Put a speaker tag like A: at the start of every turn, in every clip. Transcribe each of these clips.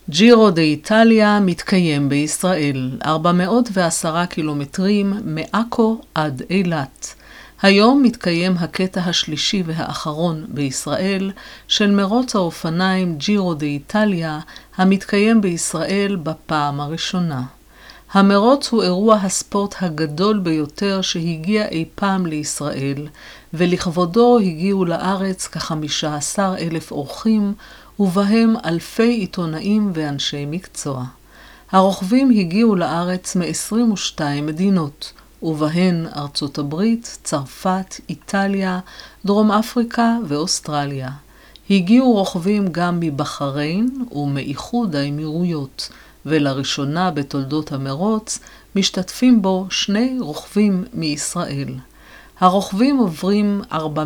A: ג'ירו דה איטליה מתקיים בישראל, 410 קילומטרים מעכו עד אילת. היום מתקיים הקטע השלישי והאחרון בישראל של מרוץ האופניים ג'ירו דה איטליה, המתקיים בישראל בפעם הראשונה. המרוץ הוא אירוע הספורט הגדול ביותר שהגיע אי פעם לישראל, ולכבודו הגיעו לארץ כ-15,000 אורחים, ובהם אלפי עיתונאים ואנשי מקצוע. הרוכבים הגיעו לארץ מ-22 מדינות, ובהן ארצות הברית, צרפת, איטליה, דרום אפריקה ואוסטרליה. הגיעו רוכבים גם מבחריין ומאיחוד האמירויות, ולראשונה בתולדות המרוץ משתתפים בו 2 רוכבים מישראל. הרוכבים עוברים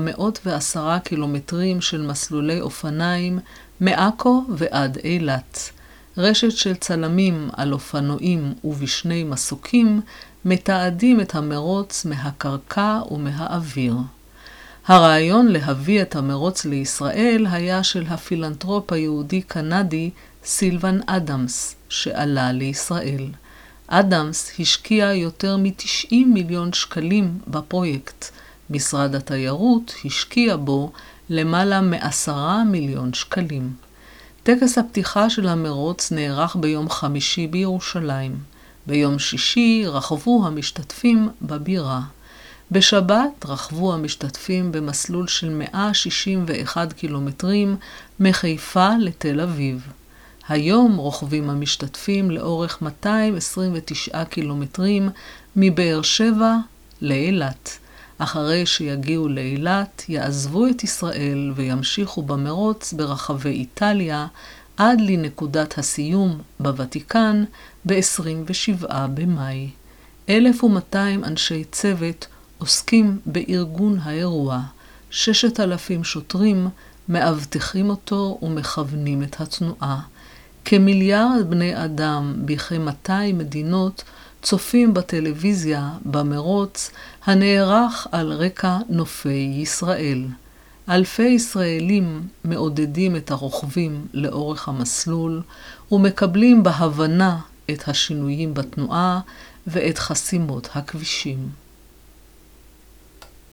A: 410 קילומטרים של מסלולי אופניים מעכו ועד אילת. רשת של צלמים על אופנועים ובשני מסוקים מתעדים את המרוץ מהקרקע ומהאוויר. הרעיון להביא את המרוץ לישראל היה של הפילנטרופ היהודי-קנדי סילבן אדמס, שעלה לישראל. אדמס השקיע יותר מ-90 מיליון שקלים בפרויקט. משרד התיירות השקיע בו למעלה מ10 מיליון שקלים. טקס הפתיחה של המרוץ נערך ביום חמישי בירושלים. ביום שישי רכבו המשתתפים בבירה. בשבת רכבו המשתתפים במסלול של 161 קילומטרים מחיפה לתל אביב. היום רוכבים המשתתפים לאורך 229 קילומטרים מבאר שבע לאילת. אחרי שיגיעו לאילת, יעזבו את ישראל וימשיכו במרוץ ברחבי איטליה עד לנקודת הסיום בוותיקן ב-27 במאי. 1,200 אנשי צוות עוסקים בארגון האירוע. 6,000 שוטרים מאבטחים אותו ומכוונים את התנועה. כמיליארד בני אדם בכ-200 מדינות צופים בטלוויזיה במרוץ הנערך על רקע נופי ישראל. אלפי ישראלים מעודדים את הרוכבים לאורך המסלול ומקבלים בהבנה את השינויים בתנועה ואת חסימות הכבישים.